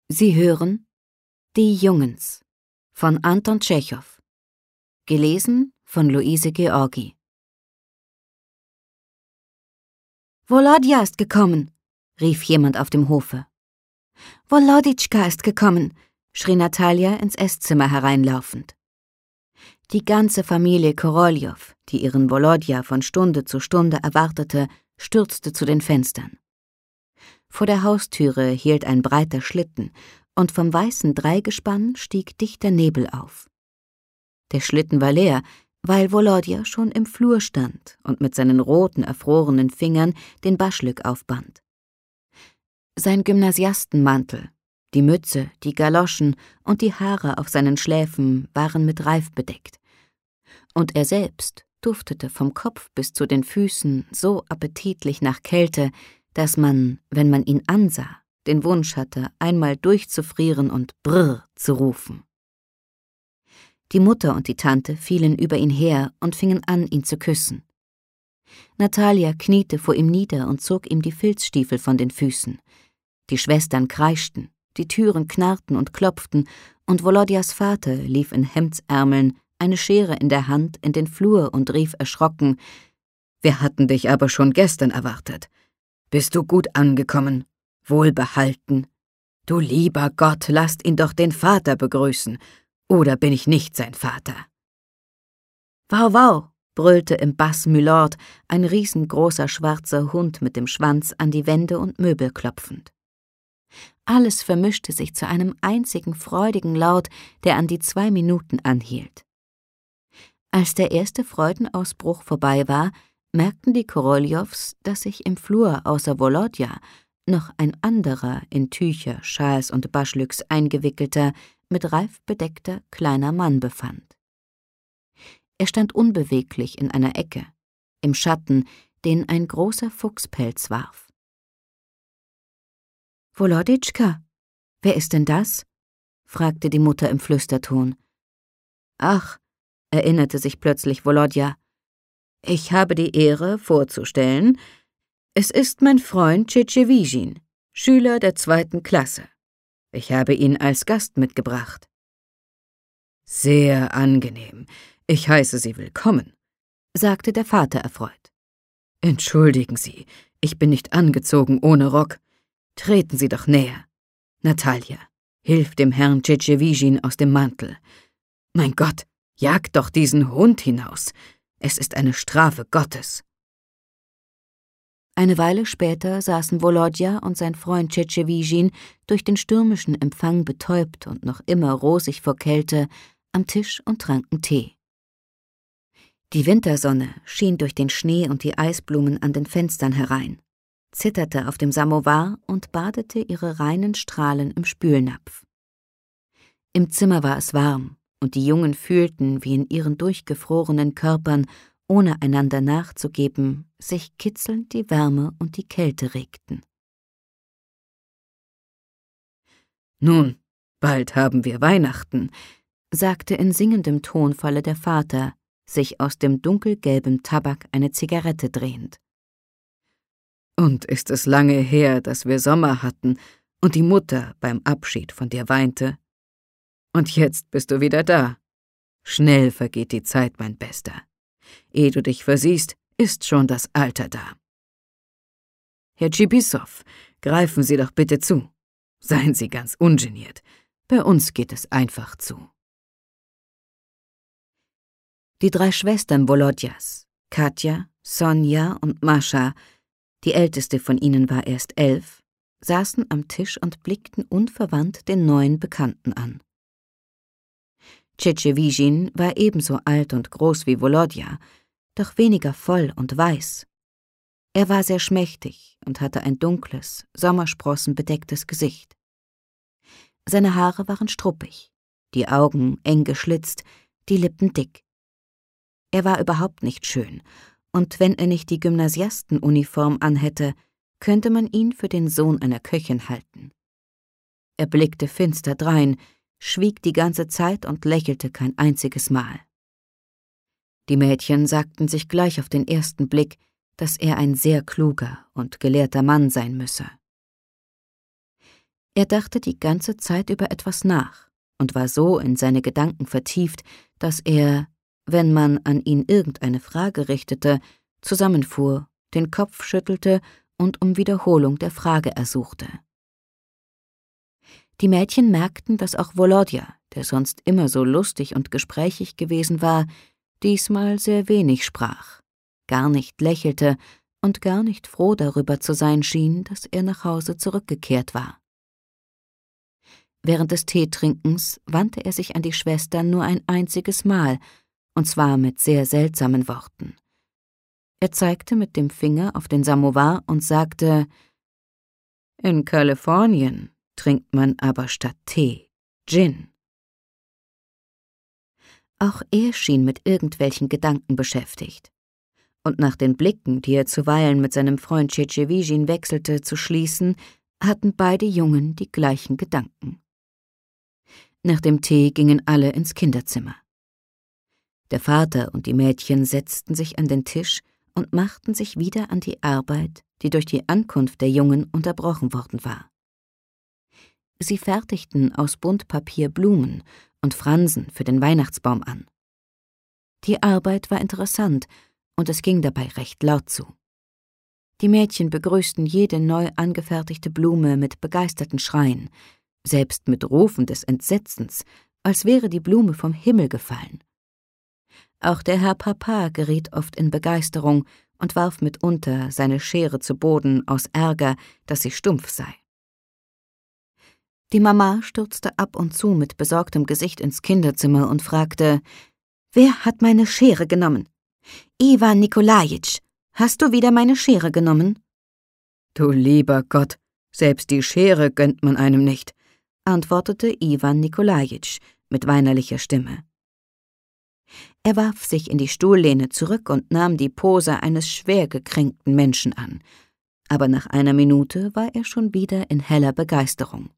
Sie hören Die Jungens von Anton Tschechow, gelesen von Luise Georgi. »Wolodja ist gekommen«, rief jemand auf dem Hofe. »Woloditschka ist gekommen«, schrie Natalia ins Esszimmer hereinlaufend. Die ganze Familie Koroljow, die ihren Wolodja von Stunde zu Stunde erwartete, stürzte zu den Fenstern. Vor der Haustüre hielt ein breiter Schlitten, und vom weißen Dreigespann stieg dichter Nebel auf. Der Schlitten war leer, weil Wolodja schon im Flur stand und mit seinen roten, erfrorenen Fingern den Baschlyk aufband. Sein Gymnasiastenmantel, die Mütze, die Galoschen und die Haare auf seinen Schläfen waren mit Reif bedeckt. Und er selbst duftete vom Kopf bis zu den Füßen so appetitlich nach Kälte, dass man, wenn man ihn ansah, den Wunsch hatte, einmal durchzufrieren und Brrr zu rufen. Die Mutter und die Tante fielen über ihn her und fingen an, ihn zu küssen. Natalia kniete vor ihm nieder und zog ihm die Filzstiefel von den Füßen. Die Schwestern kreischten, die Türen knarrten und klopften, und Wolodjas Vater lief in Hemdsärmeln, eine Schere in der Hand, in den Flur und rief erschrocken: »Wir hatten dich aber schon gestern erwartet. Bist du gut angekommen? Wohlbehalten? Du lieber Gott, lasst ihn doch den Vater begrüßen. Oder bin ich nicht sein Vater?« »Wau, wau«, brüllte im Bass Mylord, ein riesengroßer schwarzer Hund mit dem Schwanz an die Wände und Möbel klopfend. Alles vermischte sich zu einem einzigen freudigen Laut, der an die 2 Minuten anhielt. Als der erste Freudenausbruch vorbei war, merkten die Koroljows, dass sich im Flur außer Wolodja noch ein anderer, in Tücher, Schals und Baschlyks eingewickelter, mit Reif bedeckter kleiner Mann befand. Er stand unbeweglich in einer Ecke, im Schatten, den ein großer Fuchspelz warf. »Woloditschka, wer ist denn das?« fragte die Mutter im Flüsterton. »Ach«, erinnerte sich plötzlich Wolodja, »ich habe die Ehre, vorzustellen, es ist mein Freund Tschetschewijin, Schüler der 2. Klasse. Ich habe ihn als Gast mitgebracht.« »Sehr angenehm. Ich heiße Sie willkommen«, sagte der Vater erfreut. »Entschuldigen Sie, ich bin nicht angezogen ohne Rock. Treten Sie doch näher. Natalia, hilf dem Herrn Tschetschewijin aus dem Mantel. Mein Gott, jagt doch diesen Hund hinaus. Es ist eine Strafe Gottes.« Eine Weile später saßen Wolodja und sein Freund Tschetschewijin, durch den stürmischen Empfang betäubt und noch immer rosig vor Kälte, am Tisch und tranken Tee. Die Wintersonne schien durch den Schnee und die Eisblumen an den Fenstern herein, zitterte auf dem Samowar und badete ihre reinen Strahlen im Spülnapf. Im Zimmer war es warm, und die Jungen fühlten, wie in ihren durchgefrorenen Körpern, ohne einander nachzugeben, sich kitzelnd die Wärme und die Kälte regten. »Nun, bald haben wir Weihnachten«, sagte in singendem Tonfalle der Vater, sich aus dem dunkelgelben Tabak eine Zigarette drehend. »Und ist es lange her, dass wir Sommer hatten und die Mutter beim Abschied von dir weinte? Und jetzt bist du wieder da. Schnell vergeht die Zeit, mein Bester. Ehe du dich versiehst, ist schon das Alter da. Herr Tschibisow, greifen Sie doch bitte zu. Seien Sie ganz ungeniert. Bei uns geht es einfach zu.« Die 3 Schwestern Wolodjas, Katja, Sonja und Mascha, die älteste von ihnen war erst 11, saßen am Tisch und blickten unverwandt den neuen Bekannten an. Tschetschewijin war ebenso alt und groß wie Wolodja, doch weniger voll und weiß. Er war sehr schmächtig und hatte ein dunkles, sommersprossenbedecktes Gesicht. Seine Haare waren struppig, die Augen eng geschlitzt, die Lippen dick. Er war überhaupt nicht schön, und wenn er nicht die Gymnasiastenuniform anhätte, könnte man ihn für den Sohn einer Köchin halten. Er blickte finster drein, schwieg die ganze Zeit und lächelte kein einziges Mal. Die Mädchen sagten sich gleich auf den ersten Blick, dass er ein sehr kluger und gelehrter Mann sein müsse. Er dachte die ganze Zeit über etwas nach und war so in seine Gedanken vertieft, dass er, wenn man an ihn irgendeine Frage richtete, zusammenfuhr, den Kopf schüttelte und um Wiederholung der Frage ersuchte. Die Mädchen merkten, dass auch Wolodja, der sonst immer so lustig und gesprächig gewesen war, diesmal sehr wenig sprach, gar nicht lächelte und gar nicht froh darüber zu sein schien, dass er nach Hause zurückgekehrt war. Während des Teetrinkens wandte er sich an die Schwestern nur ein einziges Mal, und zwar mit sehr seltsamen Worten. Er zeigte mit dem Finger auf den Samowar und sagte: »In Kalifornien trinkt man aber statt Tee Gin.« Auch er schien mit irgendwelchen Gedanken beschäftigt. Und nach den Blicken, die er zuweilen mit seinem Freund Tschetschewijin wechselte, zu schließen, hatten beide Jungen die gleichen Gedanken. Nach dem Tee gingen alle ins Kinderzimmer. Der Vater und die Mädchen setzten sich an den Tisch und machten sich wieder an die Arbeit, die durch die Ankunft der Jungen unterbrochen worden war. Sie fertigten aus Buntpapier Blumen und Fransen für den Weihnachtsbaum an. Die Arbeit war interessant und es ging dabei recht laut zu. Die Mädchen begrüßten jede neu angefertigte Blume mit begeisterten Schreien, selbst mit Rufen des Entsetzens, als wäre die Blume vom Himmel gefallen. Auch der Herr Papa geriet oft in Begeisterung und warf mitunter seine Schere zu Boden aus Ärger, dass sie stumpf sei. Die Mama stürzte ab und zu mit besorgtem Gesicht ins Kinderzimmer und fragte: »Wer hat meine Schere genommen? Iwan Nikolajitsch, hast du wieder meine Schere genommen?« »Du lieber Gott, selbst die Schere gönnt man einem nicht«, antwortete Iwan Nikolajitsch mit weinerlicher Stimme. Er warf sich in die Stuhllehne zurück und nahm die Pose eines schwer gekränkten Menschen an, aber nach einer Minute war er schon wieder in heller Begeisterung.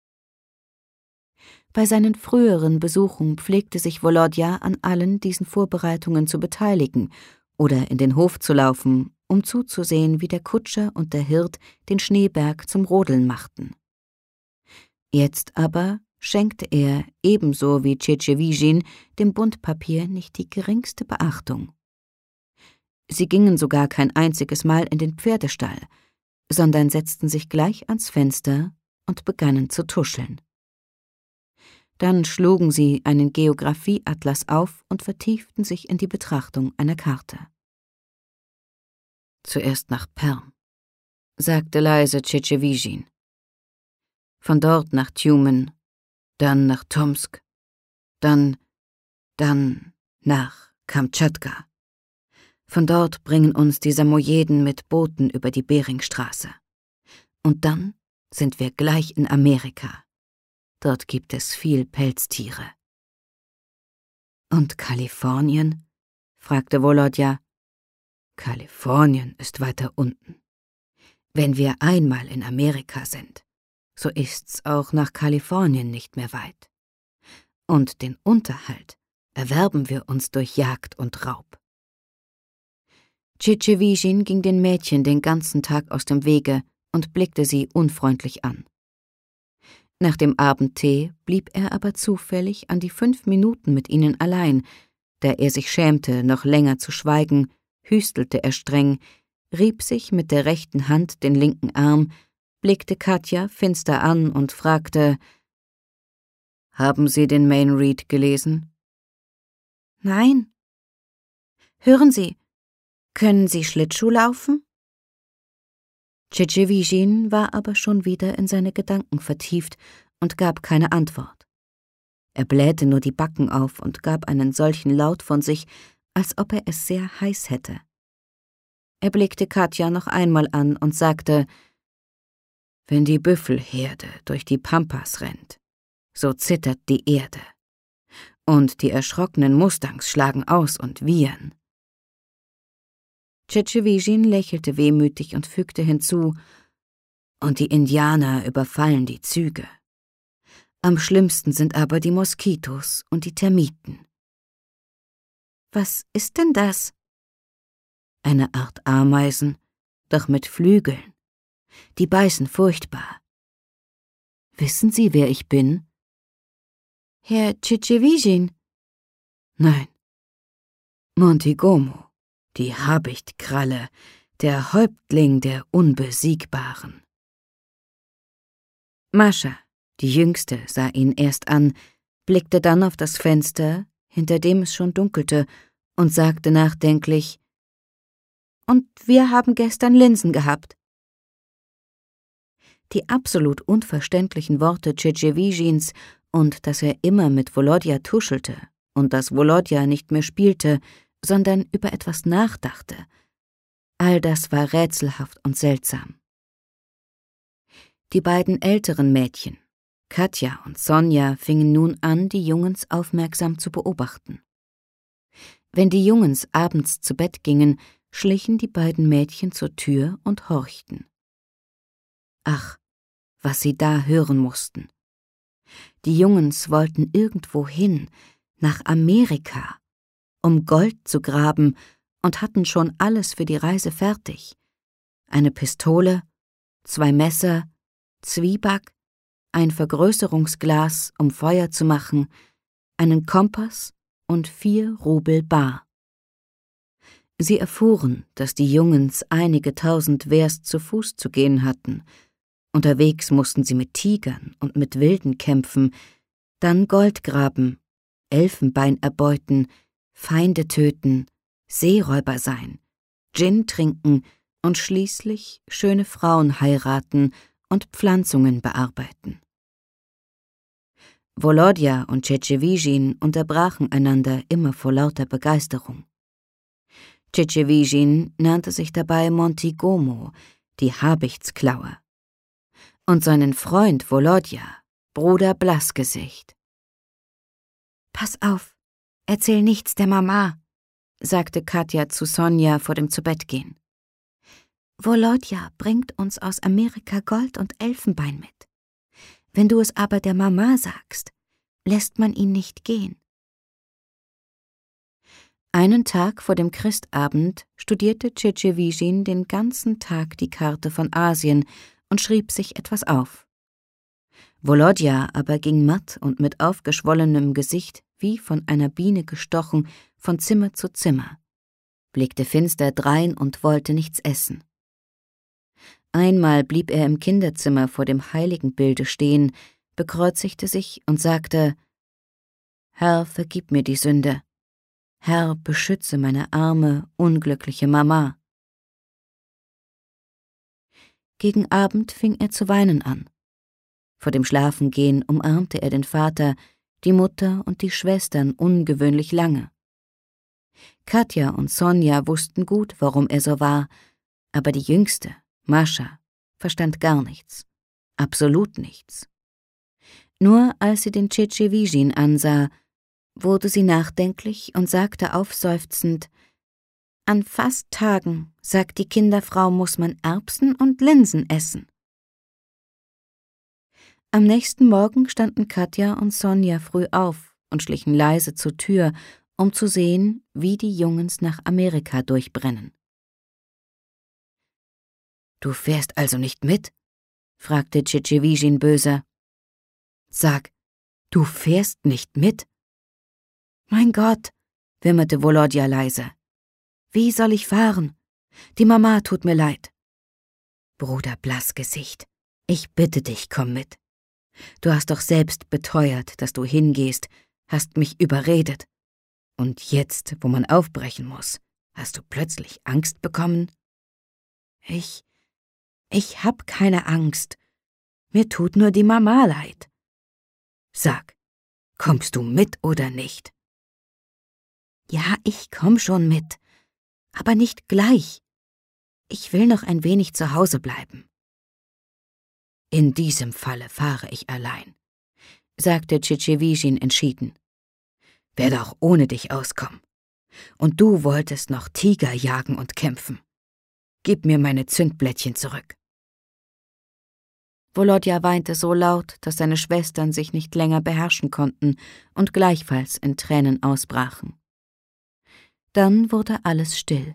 Bei seinen früheren Besuchen pflegte sich Wolodja an allen diesen Vorbereitungen zu beteiligen oder in den Hof zu laufen, um zuzusehen, wie der Kutscher und der Hirt den Schneeberg zum Rodeln machten. Jetzt aber schenkte er, ebenso wie Tschetschewijin, dem Buntpapier nicht die geringste Beachtung. Sie gingen sogar kein einziges Mal in den Pferdestall, sondern setzten sich gleich ans Fenster und begannen zu tuscheln. Dann schlugen sie einen Geographieatlas auf und vertieften sich in die Betrachtung einer Karte. »Zuerst nach Perm«, sagte leise Tschetschewijin. »Von dort nach Tjumen, dann nach Tomsk, dann nach Kamtschatka. Von dort bringen uns die Samojeden mit Booten über die Beringstraße. Und dann sind wir gleich in Amerika. Dort gibt es viel Pelztiere.« »Und Kalifornien?« fragte Wolodja. »Kalifornien ist weiter unten. Wenn wir einmal in Amerika sind, so ist's auch nach Kalifornien nicht mehr weit. Und den Unterhalt erwerben wir uns durch Jagd und Raub.« Tschetschewijin ging den Mädchen den ganzen Tag aus dem Wege und blickte sie unfreundlich an. Nach dem Abendtee blieb er aber zufällig an die 5 Minuten mit ihnen allein. Da er sich schämte, noch länger zu schweigen, hüstelte er streng, rieb sich mit der rechten Hand den linken Arm, blickte Katja finster an und fragte: »Haben Sie den Mayne Reid gelesen?« »Nein.« »Hören Sie, können Sie Schlittschuh laufen?« Tschetschewijin war aber schon wieder in seine Gedanken vertieft und gab keine Antwort. Er blähte nur die Backen auf und gab einen solchen Laut von sich, als ob er es sehr heiß hätte. Er blickte Katja noch einmal an und sagte: »Wenn die Büffelherde durch die Pampas rennt, so zittert die Erde, und die erschrockenen Mustangs schlagen aus und wiehern.« Tschetschewijin lächelte wehmütig und fügte hinzu: »Und die Indianer überfallen die Züge. Am schlimmsten sind aber die Moskitos und die Termiten.« »Was ist denn das?« »Eine Art Ameisen, doch mit Flügeln. Die beißen furchtbar.« Wissen Sie, wer ich bin? Herr Tschitschewijin. Nein. Montigomo, die Habichtkralle, der Häuptling der Unbesiegbaren. Mascha, die Jüngste, sah ihn erst an, blickte dann auf das Fenster, hinter dem es schon dunkelte, und sagte nachdenklich: »Und wir haben gestern Linsen gehabt.« Die absolut unverständlichen Worte Tschitschewijins und dass er immer mit Wolodja tuschelte und dass Wolodja nicht mehr spielte, sondern über etwas nachdachte, all das war rätselhaft und seltsam. Die beiden älteren Mädchen, Katja und Sonja, fingen nun an, die Jungens aufmerksam zu beobachten. Wenn die Jungens abends zu Bett gingen, schlichen die beiden Mädchen zur Tür und horchten. Ach, was sie da hören mussten. Die Jungens wollten irgendwo hin, nach Amerika, um Gold zu graben, und hatten schon alles für die Reise fertig. Eine Pistole, 2 Messer, Zwieback, ein Vergrößerungsglas, um Feuer zu machen, einen Kompass und 4 Rubel bar. Sie erfuhren, dass die Jungens einige 1000 Werst zu Fuß zu gehen hatten. Unterwegs mussten sie mit Tigern und mit Wilden kämpfen, dann Gold graben, Elfenbein erbeuten, Feinde töten, Seeräuber sein, Gin trinken und schließlich schöne Frauen heiraten und Pflanzungen bearbeiten. Wolodja und Tschitschewijin unterbrachen einander immer vor lauter Begeisterung. Tschitschewijin nannte sich dabei Montigomo, die Habichtsklaue, und seinen Freund Wolodja, Bruder Blassgesicht. »Pass auf, erzähl nichts der Mama«, sagte Katja zu Sonja vor dem Zubettgehen. »Wolodja bringt uns aus Amerika Gold und Elfenbein mit. Wenn du es aber der Mama sagst, lässt man ihn nicht gehen.« Einen Tag vor dem Christabend studierte Tschitschewijin den ganzen Tag die Karte von Asien und schrieb sich etwas auf. Wolodja aber ging matt und mit aufgeschwollenem Gesicht, wie von einer Biene gestochen, von Zimmer zu Zimmer, blickte finster drein und wollte nichts essen. Einmal blieb er im Kinderzimmer vor dem Heiligenbilde stehen, bekreuzigte sich und sagte: »Herr, vergib mir die Sünde. Herr, beschütze meine arme, unglückliche Mama.« Gegen Abend fing er zu weinen an. Vor dem Schlafengehen umarmte er den Vater, die Mutter und die Schwestern ungewöhnlich lange. Katja und Sonja wussten gut, warum er so war, aber die Jüngste, Mascha, verstand gar nichts, absolut nichts. Nur als sie den Tschitschewijin ansah, wurde sie nachdenklich und sagte aufseufzend: »An Fasttagen, sagt die Kinderfrau, muss man Erbsen und Linsen essen.« Am nächsten Morgen standen Katja und Sonja früh auf und schlichen leise zur Tür, um zu sehen, wie die Jungens nach Amerika durchbrennen. »Du fährst also nicht mit?« fragte Tschitschewijin böse. »Sag, du fährst nicht mit?« »Mein Gott«, wimmerte Wolodja leise. »Wie soll ich fahren? Die Mama tut mir leid.« »Bruder Blassgesicht, ich bitte dich, komm mit. Du hast doch selbst beteuert, dass du hingehst, hast mich überredet. Und jetzt, wo man aufbrechen muss, hast du plötzlich Angst bekommen?« Ich hab keine Angst. Mir tut nur die Mama leid.« »Sag, kommst du mit oder nicht?« »Ja, ich komm schon mit, aber nicht gleich. Ich will noch ein wenig zu Hause bleiben.« »In diesem Falle fahre ich allein«, sagte Tschitschewijin entschieden. »Werde auch ohne dich auskommen. Und du wolltest noch Tiger jagen und kämpfen. Gib mir meine Zündblättchen zurück.« Wolodja weinte so laut, dass seine Schwestern sich nicht länger beherrschen konnten und gleichfalls in Tränen ausbrachen. Dann wurde alles still.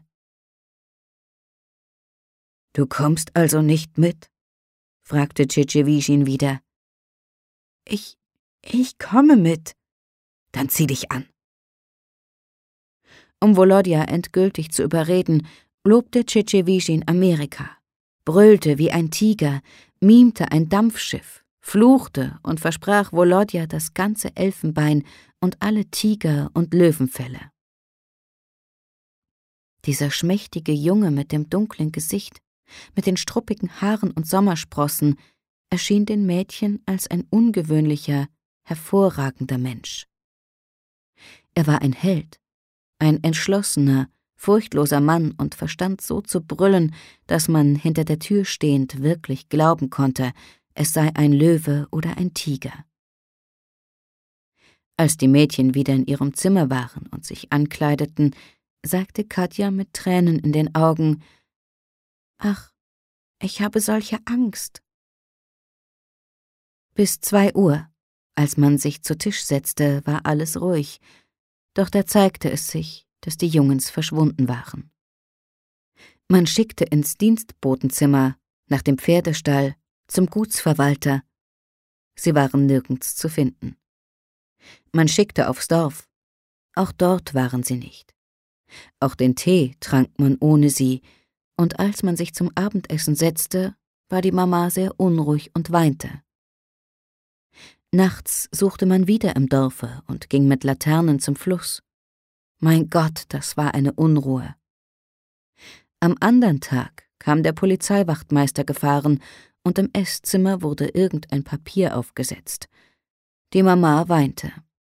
»Du kommst also nicht mit?«, fragte Tschitschewijin wieder. Ich komme mit. Dann zieh dich an. Um Volodya endgültig zu überreden, lobte Tschetschewijin Amerika, brüllte wie ein Tiger, mimte ein Dampfschiff, fluchte und versprach Volodya das ganze Elfenbein und alle Tiger- und Löwenfelle. Dieser schmächtige Junge mit dem dunklen Gesicht, mit den struppigen Haaren und Sommersprossen, erschien den Mädchen als ein ungewöhnlicher, hervorragender Mensch. Er war ein Held, ein entschlossener, furchtloser Mann und verstand so zu brüllen, dass man hinter der Tür stehend wirklich glauben konnte, es sei ein Löwe oder ein Tiger. Als die Mädchen wieder in ihrem Zimmer waren und sich ankleideten, sagte Katja mit Tränen in den Augen: »Ach, ich habe solche Angst.« Bis 2 Uhr, als man sich zu Tisch setzte, war alles ruhig, doch da zeigte es sich, dass die Jungens verschwunden waren. Man schickte ins Dienstbotenzimmer, nach dem Pferdestall, zum Gutsverwalter. Sie waren nirgends zu finden. Man schickte aufs Dorf. Auch dort waren sie nicht. Auch den Tee trank man ohne sie, und als man sich zum Abendessen setzte, war die Mama sehr unruhig und weinte. Nachts suchte man wieder im Dorfe und ging mit Laternen zum Fluss. Mein Gott, das war eine Unruhe. Am andern Tag kam der Polizeiwachtmeister gefahren und im Esszimmer wurde irgendein Papier aufgesetzt. Die Mama weinte.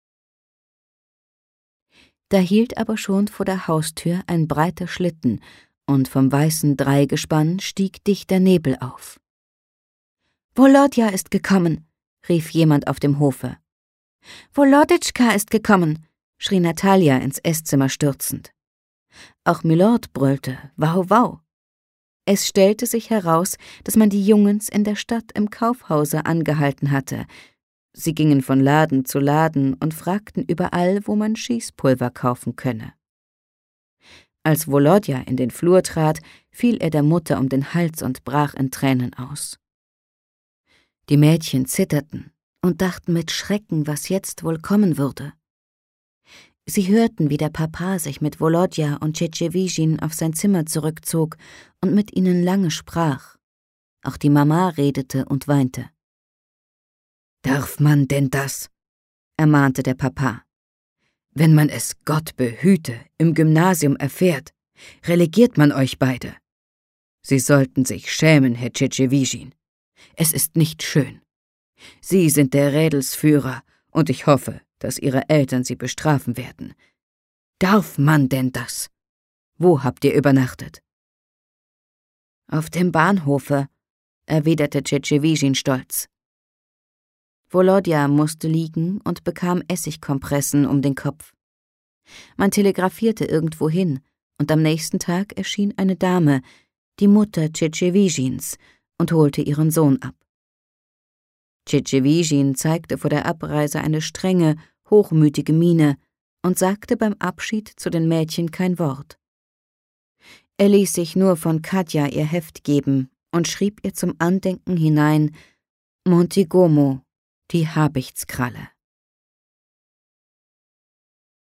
Da hielt aber schon vor der Haustür ein breiter Schlitten und vom weißen Dreigespann stieg dichter Nebel auf. »Volodya ist gekommen«, rief jemand auf dem Hofe. »Voloditschka ist gekommen«, schrie Natalja ins Esszimmer stürzend. Auch Mylord brüllte, »Wau, wau!« Es stellte sich heraus, dass man die Jungens in der Stadt im Kaufhause angehalten hatte. Sie gingen von Laden zu Laden und fragten überall, wo man Schießpulver kaufen könne. Als Volodya in den Flur trat, fiel er der Mutter um den Hals und brach in Tränen aus. Die Mädchen zitterten und dachten mit Schrecken, was jetzt wohl kommen würde. Sie hörten, wie der Papa sich mit Volodya und Tschetschewijin auf sein Zimmer zurückzog und mit ihnen lange sprach. Auch die Mama redete und weinte. »Darf man denn das?« ermahnte der Papa. »Wenn man es, Gott behüte, im Gymnasium erfährt, relegiert man euch beide. Sie sollten sich schämen, Herr Tschetschewijin. Es ist nicht schön. Sie sind der Rädelsführer, und ich hoffe, dass Ihre Eltern Sie bestrafen werden. Darf man denn das? Wo habt ihr übernachtet?« »Auf dem Bahnhofe«, erwiderte Tschetschewijin stolz. Volodya musste liegen und bekam Essigkompressen um den Kopf. Man telegrafierte irgendwohin, und am nächsten Tag erschien eine Dame, die Mutter Tschetschewijins, und holte ihren Sohn ab. Tschetschewijin zeigte vor der Abreise eine strenge, hochmütige Miene und sagte beim Abschied zu den Mädchen kein Wort. Er ließ sich nur von Katja ihr Heft geben und schrieb ihr zum Andenken hinein: Montigomo, die Habichtskralle.